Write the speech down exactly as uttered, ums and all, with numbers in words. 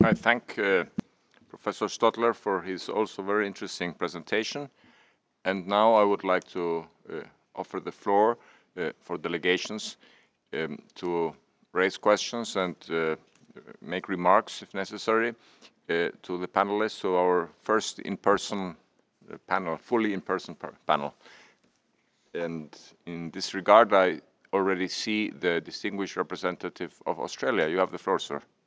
I thank uh, Professor Stotler for his also very interesting presentation. And now I would like to uh, offer the floor uh, for delegations um, to raise questions and uh, make remarks, if necessary, uh, to the panelists, to our first in-person uh, panel, fully in-person panel. And in this regard, I already see the distinguished representative of Australia. You have the floor, sir.